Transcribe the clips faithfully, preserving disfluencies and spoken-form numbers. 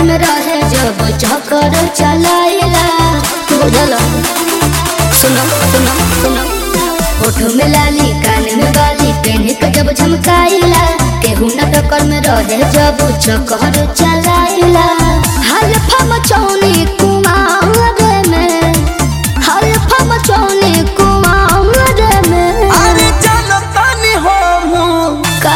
में रहे जब चक्कर चलाइला बुझल सुनो सुनो सुनो होठों में लाली कान में बाली पेन के जब झमकाइला केहू न टक्कर में रहे जब चक्कर चलाइला हल्फा मचौनी कुमार में हल्फा मचौनी कुमार में अरे जानतानी हम का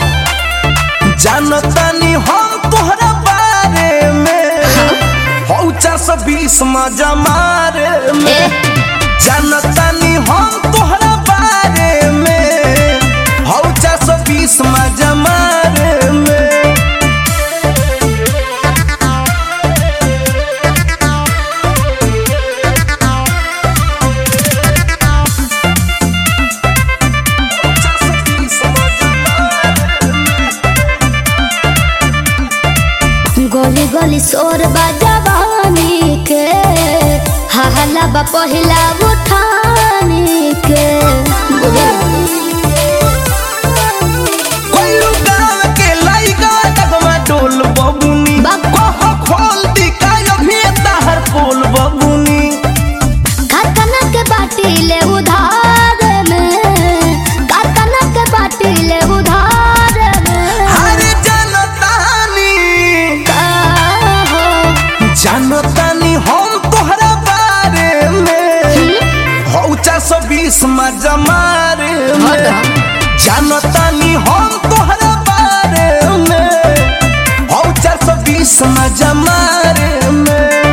जानतानी हम तोहरा बारे में हो चार सौ बीस मजा मारे में जानतानी हम तोहरा बारे में हो चार सौ बीस मजा मारे में गली गली शोर बजवानी के हल्ला बा पहिला उठानी के कोइलू गाँव के लइका डगमा डोल बबुनी कहो खोल दी कायो भी ताहर पोल बबुनी कारखाना के बाटी ले उधार में कारखाना के बाटी ले उधार में हरे जानतानी का हो जानतानी हम तोहरा बारे में हो चार सौ बीस मजा मारे में जानतानी हम तोहरा बारे में हो चार सौ बीस मजा मारे में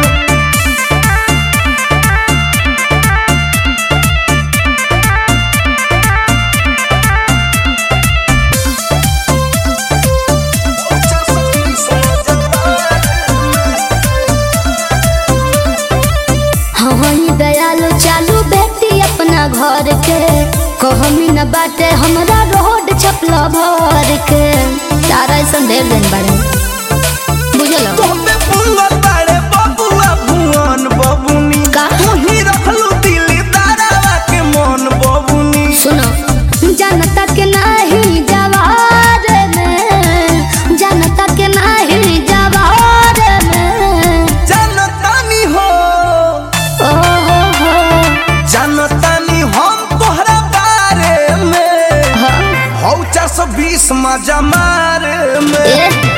हई दयालु चालू बेटी अपना घर के कहमी न बाटे हमरा रोड छपला भर के तारा ऐसा ढेर दिन बारे बुझल तोहपे पुंगल बाड़े बबुआ भुवन बबुनी का? तोही रखलू दिली दारावा के मन बबुनी सुनो जनता के नहीं जवार में जनता के नहीं जवार में जानतानी हो ओ हो हो जानतानी हम तोहरा बारे में हाँ, हो चार सौ बीस मजा मारे में ए